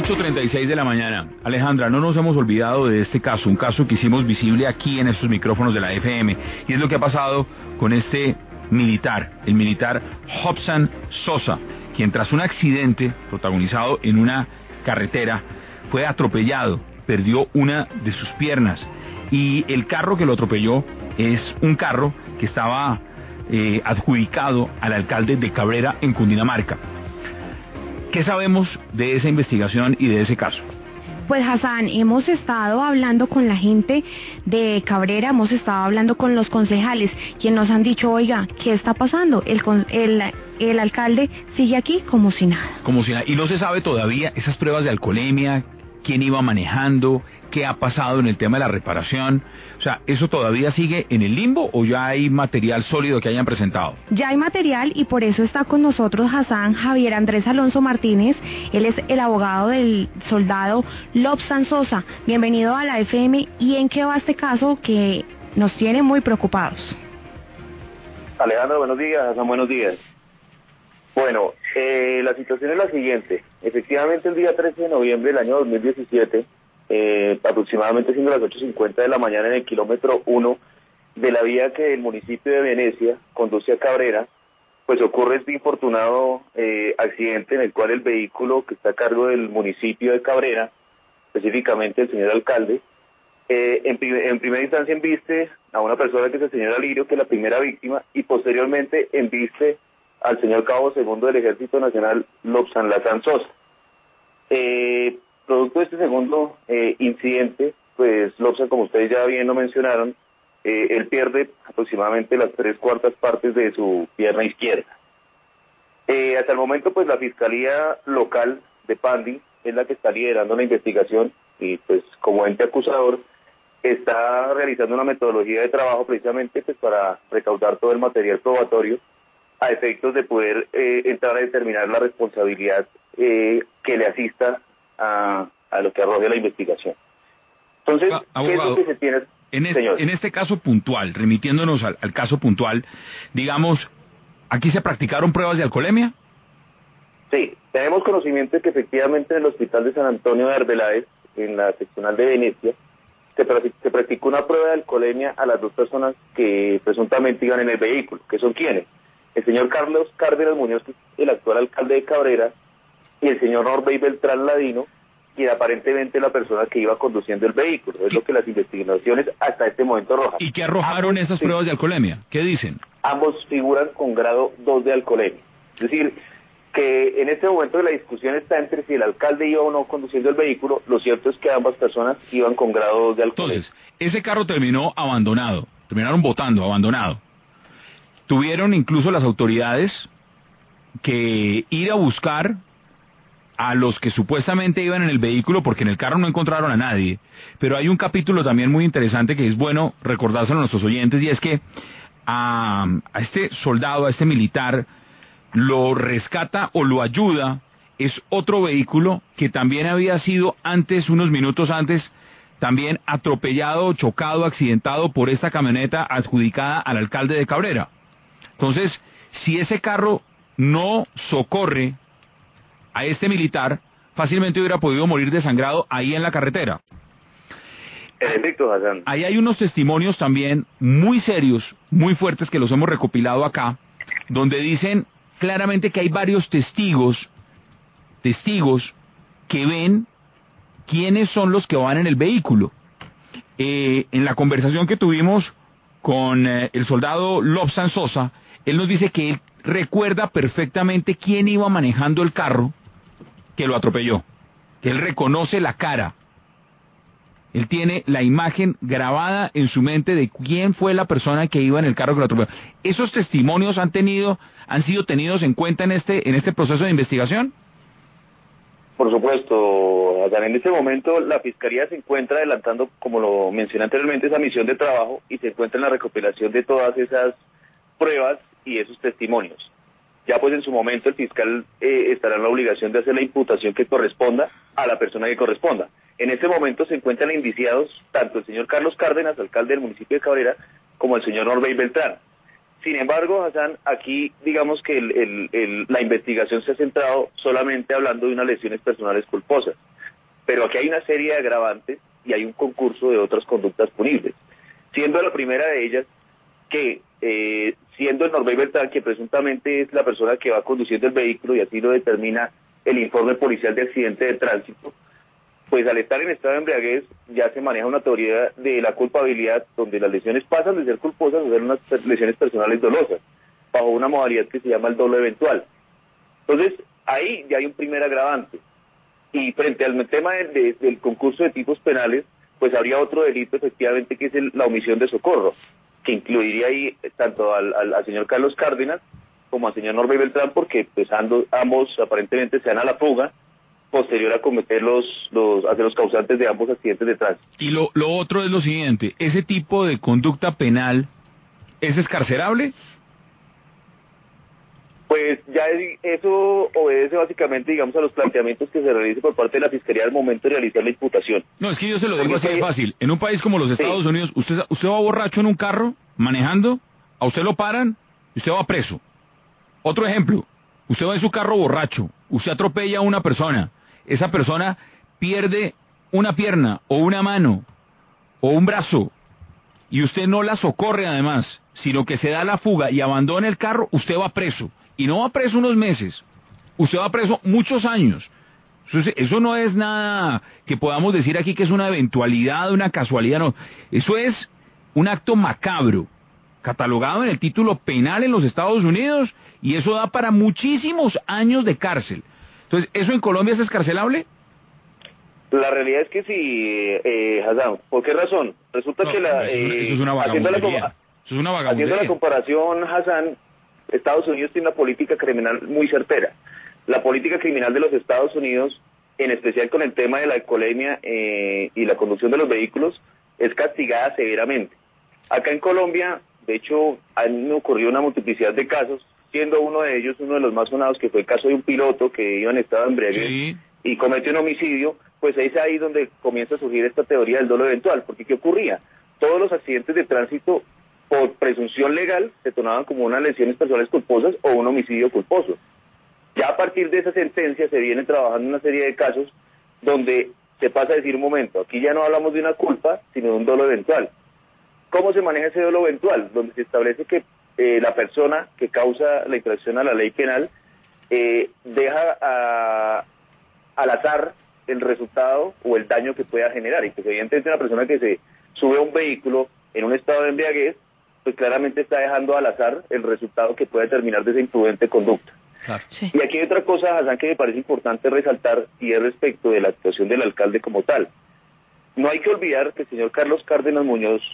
8:36 de la mañana. Alejandra, no nos hemos olvidado de este caso, un caso que hicimos visible aquí en estos micrófonos de la FM, y es lo que ha pasado con este militar, el militar Robson Sosa, quien tras un accidente protagonizado en una carretera fue atropellado, perdió una de sus piernas, y el carro que lo atropelló es un carro que estaba adjudicado al alcalde de Cabrera en Cundinamarca. ¿Qué sabemos de esa investigación y de ese caso? Pues Hassan, hemos estado hablando con la gente de Cabrera, hemos estado hablando con los concejales, quienes nos han dicho, oiga, ¿qué está pasando? El alcalde sigue aquí como si nada. Como si nada. Y no se sabe todavía esas pruebas de alcoholemia, quién iba manejando, qué ha pasado en el tema de la reparación. O sea, ¿eso todavía sigue en el limbo o ya hay material sólido que hayan presentado? Ya hay material y por eso está con nosotros Hassan Javier Andrés Alonso Martínez. Él es el abogado del soldado Robson Sosa. Bienvenido a la FM. ¿Y en qué va este caso que nos tiene muy preocupados? Alejandro, buenos días. Hassan, buenos días. Bueno, la situación es la siguiente. Efectivamente, el día 13 de noviembre del año 2017, aproximadamente siendo las 8:50 de la mañana en el kilómetro 1 de la vía que el municipio de Venecia conduce a Cabrera, pues ocurre este infortunado accidente en el cual el vehículo que está a cargo del municipio de Cabrera, específicamente el señor alcalde, en primera instancia embiste a una persona que es el señor Alirio, que es la primera víctima, y posteriormente embiste al señor Cabo Segundo del Ejército Nacional, Robson Sosa. Producto de este segundo incidente, pues Robson, como ustedes ya bien lo mencionaron, él pierde aproximadamente las 3/4 partes de su pierna izquierda. Hasta el momento, pues la Fiscalía Local de Pandi es la que está liderando la investigación y pues como ente acusador está realizando una metodología de trabajo precisamente pues para recaudar todo el material probatorio a efectos de poder entrar a determinar la responsabilidad que le asista a lo que arroje la investigación. Entonces, ¿qué es lo que se tiene? En este caso puntual, remitiéndonos al caso puntual, digamos, ¿aquí se practicaron pruebas de alcoholemia? Sí, tenemos conocimiento de que efectivamente en el hospital de San Antonio de Arbeláez, en la seccional de Venecia, se practicó una prueba de alcoholemia a las dos personas que presuntamente iban en el vehículo, que son ¿quiénes? El señor Carlos Cárdenas Muñoz, que es el actual alcalde de Cabrera, y el señor Norbey Beltrán Ladino, quien aparentemente es la persona que iba conduciendo el vehículo. Es lo que las investigaciones hasta este momento arrojan. ¿Y qué arrojaron esas pruebas de alcoholemia? ¿Qué dicen? Ambos figuran con grado 2 de alcoholemia. Es decir, que en este momento de la discusión está entre si el alcalde iba o no conduciendo el vehículo. Lo cierto es que ambas personas iban con grado 2 de alcoholemia. Entonces, ese carro terminó abandonado, terminaron botando, abandonado. Tuvieron incluso las autoridades que ir a buscar a los que supuestamente iban en el vehículo, porque en el carro no encontraron a nadie. Pero hay un capítulo también muy interesante que es bueno recordárselo a nuestros oyentes, y es que a este soldado, a este militar, lo rescata o lo ayuda, es otro vehículo que también había sido antes, unos minutos antes, también atropellado, chocado, accidentado por esta camioneta adjudicada al alcalde de Cabrera. Entonces, si ese carro no socorre a este militar, fácilmente hubiera podido morir desangrado ahí en la carretera. Perfecto, Hassan. Ahí hay unos testimonios también muy serios, muy fuertes, que los hemos recopilado acá, donde dicen claramente que hay varios testigos que ven quiénes son los que van en el vehículo. En la conversación que tuvimos con el soldado Robson Sosa, él nos dice que él recuerda perfectamente quién iba manejando el carro que lo atropelló, que él reconoce la cara, él tiene la imagen grabada en su mente de quién fue la persona que iba en el carro que lo atropelló. ¿Esos testimonios han sido tenidos en cuenta en este proceso de investigación? Por supuesto, Hassan, en este momento la Fiscalía se encuentra adelantando, como lo mencioné anteriormente, esa misión de trabajo y se encuentra en la recopilación de todas esas pruebas y esos testimonios. Ya pues en su momento el fiscal estará en la obligación de hacer la imputación que corresponda a la persona que corresponda. En este momento se encuentran indiciados tanto el señor Carlos Cárdenas, alcalde del municipio de Cabrera, como el señor Norbey Beltrán. Sin embargo, Hassan, aquí digamos que la investigación se ha centrado solamente hablando de unas lesiones personales culposas. Pero aquí hay una serie de agravantes y hay un concurso de otras conductas punibles. Siendo la primera de ellas que, siendo el Norbey Beltrán, que presuntamente es la persona que va conduciendo el vehículo, y así lo determina el informe policial de accidente de tránsito, pues al estar en estado de embriaguez ya se maneja una teoría de la culpabilidad, donde las lesiones pasan de ser culposas a ser unas lesiones personales dolosas, bajo una modalidad que se llama el dolo eventual. Entonces, ahí ya hay un primer agravante. Y frente al tema del concurso de tipos penales, pues habría otro delito efectivamente, que es la omisión de socorro, que incluiría ahí tanto al señor Carlos Cárdenas como al señor Norbey Beltrán, porque pues ambos aparentemente se dan a la fuga posterior a cometer a ser los causantes de ambos accidentes de tránsito. Y lo otro es lo siguiente, ¿ese tipo de conducta penal es excarcerable? Pues ya eso obedece básicamente, digamos, a los planteamientos que se realicen por parte de la Fiscalía al momento de realizar la imputación. No, es que yo se lo digo así de fácil. En un país como los Estados Unidos, usted va borracho en un carro, manejando, a usted lo paran y usted va preso. Otro ejemplo, usted va en su carro borracho, usted atropella a una persona, esa persona pierde una pierna o una mano o un brazo y usted no la socorre además, sino que se da la fuga y abandona el carro, usted va preso. Y no va preso unos meses, usted va preso muchos años. Eso no es nada que podamos decir aquí que es una eventualidad, una casualidad, no. Eso es un acto macabro, catalogado en el título penal en los Estados Unidos, y eso da para muchísimos años de cárcel. Entonces, ¿eso en Colombia es excarcelable? La realidad es que sí, Hassan. ¿Por qué razón? Resulta que eso es una vagabundería. Eso es una vagabundería. Haciendo la comparación, Hassan, Estados Unidos tiene una política criminal muy certera. La política criminal de los Estados Unidos, en especial con el tema de la alcoholemia y la conducción de los vehículos, es castigada severamente. Acá en Colombia, de hecho, han ocurrido una multiplicidad de casos, siendo uno de ellos uno de los más sonados, que fue el caso de un piloto que iba en estado de embriaguez y cometió un homicidio. Pues es ahí donde comienza a surgir esta teoría del dolo eventual, porque ¿qué ocurría? Todos los accidentes de tránsito, por presunción legal, se tomaban como unas lesiones personales culposas o un homicidio culposo. Ya a partir de esa sentencia se viene trabajando una serie de casos donde se pasa a decir, un momento, aquí ya no hablamos de una culpa, sino de un dolo eventual. ¿Cómo se maneja ese dolo eventual? Donde se establece que la persona que causa la infracción a la ley penal deja al azar el resultado o el daño que pueda generar. Y pues evidentemente una persona que se sube a un vehículo en un estado de embriaguez, pues claramente está dejando al azar el resultado que pueda terminar de esa imprudente conducta. Claro. Sí. Y aquí hay otra cosa, Hassan, que me parece importante resaltar, y es respecto de la actuación del alcalde como tal. No hay que olvidar que el señor Carlos Cárdenas Muñoz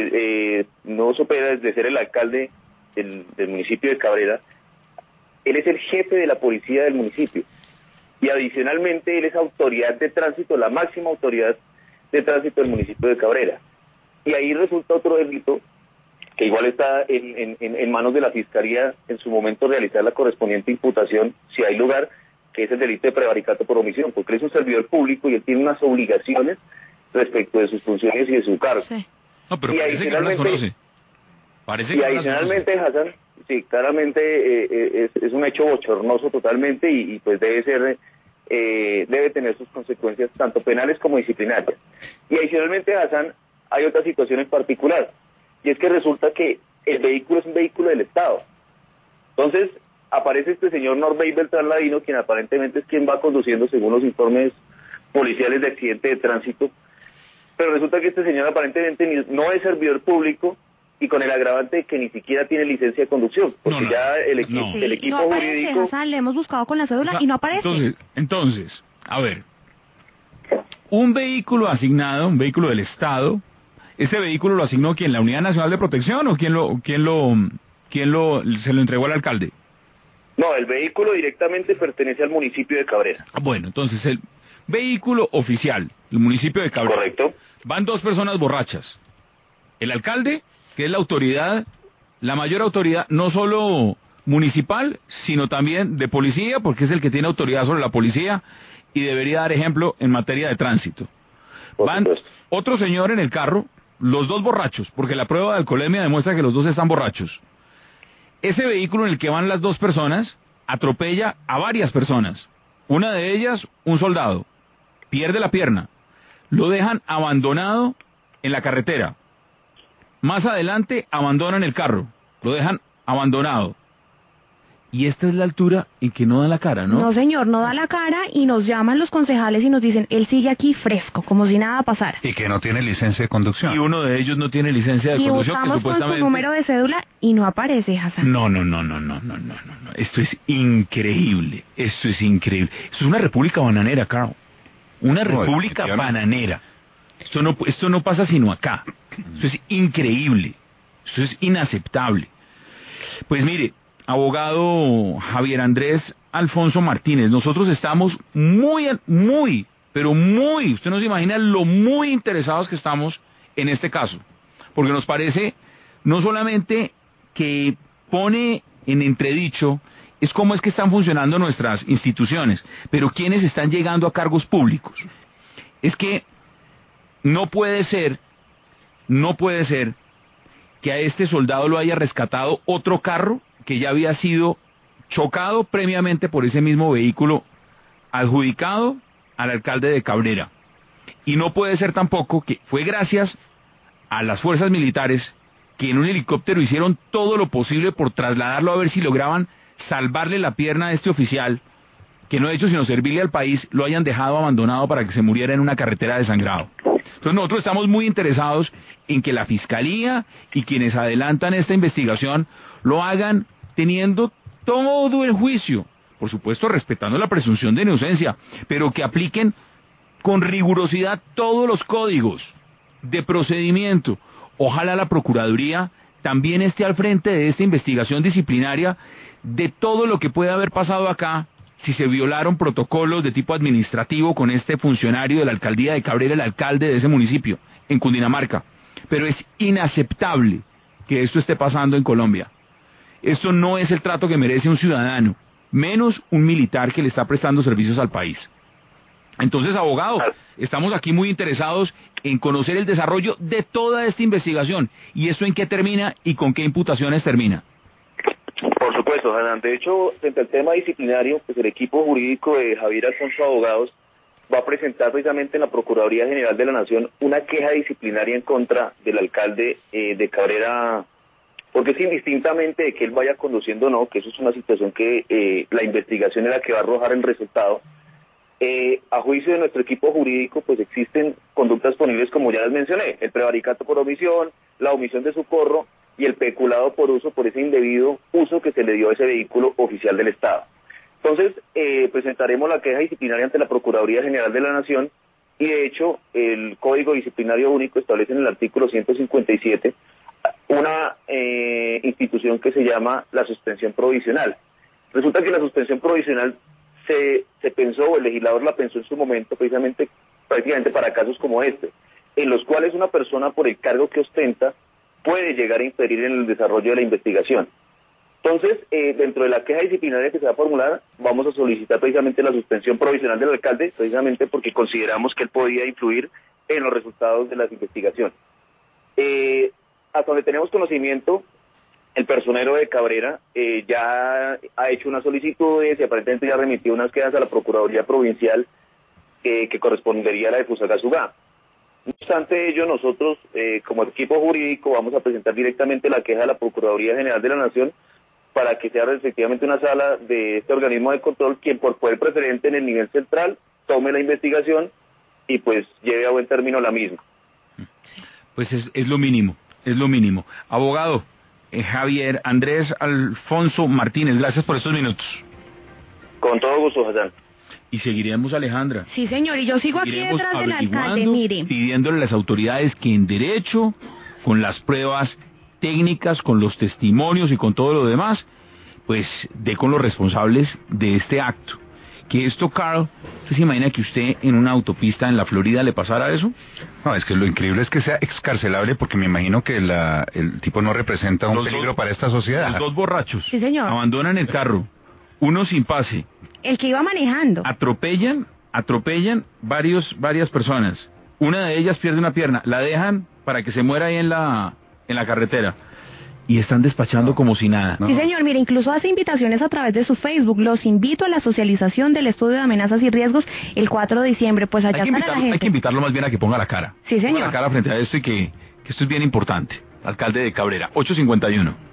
no supera desde ser el alcalde del municipio de Cabrera. Él es el jefe de la policía del municipio. Y adicionalmente él es autoridad de tránsito, la máxima autoridad de tránsito del municipio de Cabrera. Y ahí resulta otro delito que igual está en manos de la Fiscalía en su momento realizar la correspondiente imputación, si hay lugar, que es el delito de prevaricato por omisión, porque él es un servidor público y él tiene unas obligaciones respecto de sus funciones y de su cargo. Sí. No, pero Y parece que no las conoce. Parece que y no las adicionalmente, conoce. Hassan, sí, claramente es un hecho bochornoso totalmente y pues debe tener sus consecuencias tanto penales como disciplinarias. Y adicionalmente, Hassan, hay otra situación en particular, y es que resulta que el vehículo es un vehículo del Estado. Entonces, aparece este señor Norbey Beltrán Ladino, quien aparentemente es quien va conduciendo según los informes policiales de accidente de tránsito, pero resulta que este señor aparentemente no es servidor público, y con el agravante de que ni siquiera tiene licencia de conducción, porque el equipo no aparece, jurídico... Hassan, le hemos buscado con la cédula y no aparece. Entonces, a ver, un vehículo asignado, un vehículo del Estado, ¿ese vehículo lo asignó quién? ¿La Unidad Nacional de Protección o quién se lo entregó al alcalde? No, el vehículo directamente pertenece al municipio de Cabrera. Bueno, entonces el vehículo oficial, el municipio de Cabrera. Correcto. Van dos personas borrachas. El alcalde, que es la autoridad, la mayor autoridad, no solo municipal, sino también de policía, porque es el que tiene autoridad sobre la policía y debería dar ejemplo en materia de tránsito. Van otro señor en el carro, los dos borrachos, porque la prueba de alcoholemia demuestra que los dos están borrachos. Ese vehículo en el que van las dos personas atropella a varias personas. Una de ellas, un soldado. pierde la pierna, lo dejan abandonado en la carretera. Más adelante abandonan el carro, lo dejan abandonado. Y esta es la altura en que no da la cara, ¿no? No, señor, no da la cara y nos llaman los concejales y nos dicen, él sigue aquí fresco, como si nada pasara. Y que no tiene licencia de conducción. Y uno de ellos no tiene licencia de conducción. Y buscamos con su número de cédula y no aparece, Hassan. No. Esto es increíble. Esto es una república bananera, Carl. Una república bananera. Esto no pasa sino acá. Esto es increíble. Esto es inaceptable. Pues mire, abogado Javier Andrés Alfonso Martínez, nosotros estamos pero muy, usted no se imagina lo muy interesados que estamos en este caso, porque nos parece no solamente que pone en entredicho es cómo es que están funcionando nuestras instituciones, pero quiénes están llegando a cargos públicos. Es que no puede ser que a este soldado lo haya rescatado otro carro que ya había sido chocado previamente por ese mismo vehículo adjudicado al alcalde de Cabrera. Y no puede ser tampoco que fue gracias a las fuerzas militares que en un helicóptero hicieron todo lo posible por trasladarlo a ver si lograban salvarle la pierna a este oficial, que no ha hecho sino servirle al país, lo hayan dejado abandonado para que se muriera en una carretera desangrado. Entonces nosotros estamos muy interesados en que la Fiscalía y quienes adelantan esta investigación lo hagan teniendo todo el juicio, por supuesto respetando la presunción de inocencia, pero que apliquen con rigurosidad todos los códigos de procedimiento. Ojalá la Procuraduría también esté al frente de esta investigación disciplinaria de todo lo que puede haber pasado acá, si se violaron protocolos de tipo administrativo con este funcionario de la alcaldía de Cabrera, el alcalde de ese municipio, en Cundinamarca. Pero es inaceptable que esto esté pasando en Colombia. Esto no es el trato que merece un ciudadano, menos un militar que le está prestando servicios al país. Entonces, abogado, estamos aquí muy interesados en conocer el desarrollo de toda esta investigación. ¿Y esto en qué termina y con qué imputaciones termina? Por supuesto, Hanan. De hecho, frente al tema disciplinario, pues el equipo jurídico de Javier Alfonso Abogados va a presentar precisamente en la Procuraduría General de la Nación una queja disciplinaria en contra del alcalde de Cabrera, porque es indistintamente de que él vaya conduciendo o no, que eso es una situación que la investigación es la que va a arrojar el resultado. A juicio de nuestro equipo jurídico, pues existen conductas punibles como ya les mencioné, el prevaricato por omisión, la omisión de socorro y el peculado por uso por ese indebido uso que se le dio a ese vehículo oficial del Estado. Entonces, presentaremos la queja disciplinaria ante la Procuraduría General de la Nación y de hecho el Código Disciplinario Único establece en el artículo 157 una institución que se llama la suspensión provisional. Resulta que la suspensión provisional se pensó, o el legislador la pensó en su momento precisamente prácticamente para casos como este, en los cuales una persona por el cargo que ostenta puede llegar a interferir en el desarrollo de la investigación. Entonces, dentro de la queja disciplinaria que se va a formular, vamos a solicitar precisamente la suspensión provisional del alcalde, precisamente porque consideramos que él podía influir en los resultados de las investigaciones. Hasta donde tenemos conocimiento, el personero de Cabrera ya ha hecho unas solicitudes y aparentemente ya remitió unas quejas a la Procuraduría Provincial que correspondería a la de Fusagasugá. No obstante ello, nosotros como equipo jurídico vamos a presentar directamente la queja a la Procuraduría General de la Nación para que sea efectivamente una sala de este organismo de control quien por poder preferente en el nivel central tome la investigación y pues lleve a buen término la misma. Pues es lo mínimo, es lo mínimo. Abogado Javier Andrés Alfonso Martínez, gracias por estos minutos. Con todo gusto, Hassan. Y seguiremos, Alejandra. Sí, señor, y yo sigo aquí detrás del alcalde, mire. Pidiéndole a las autoridades que en derecho, con las pruebas técnicas, con los testimonios y con todo lo demás, pues dé con los responsables de este acto. Que esto, Carl, ¿usted se imagina que usted en una autopista en la Florida le pasara eso? No, es que lo increíble es que sea excarcelable porque me imagino que el tipo no representa un peligro para esta sociedad. Los dos borrachos. Sí, señor. Abandonan el carro, uno sin pase. El que iba manejando. Atropellan varias personas. Una de ellas pierde una pierna, la dejan para que se muera ahí en la carretera. y están despachando como si nada. Sí, señor, mire, incluso hace invitaciones a través de su Facebook. Los invito a la socialización del estudio de amenazas y riesgos el 4 de diciembre. Pues allá está la gente. Hay que invitarlo más bien a que ponga la cara. Sí, señor. Ponga la cara frente a esto y que esto es bien importante. Alcalde de Cabrera, 851.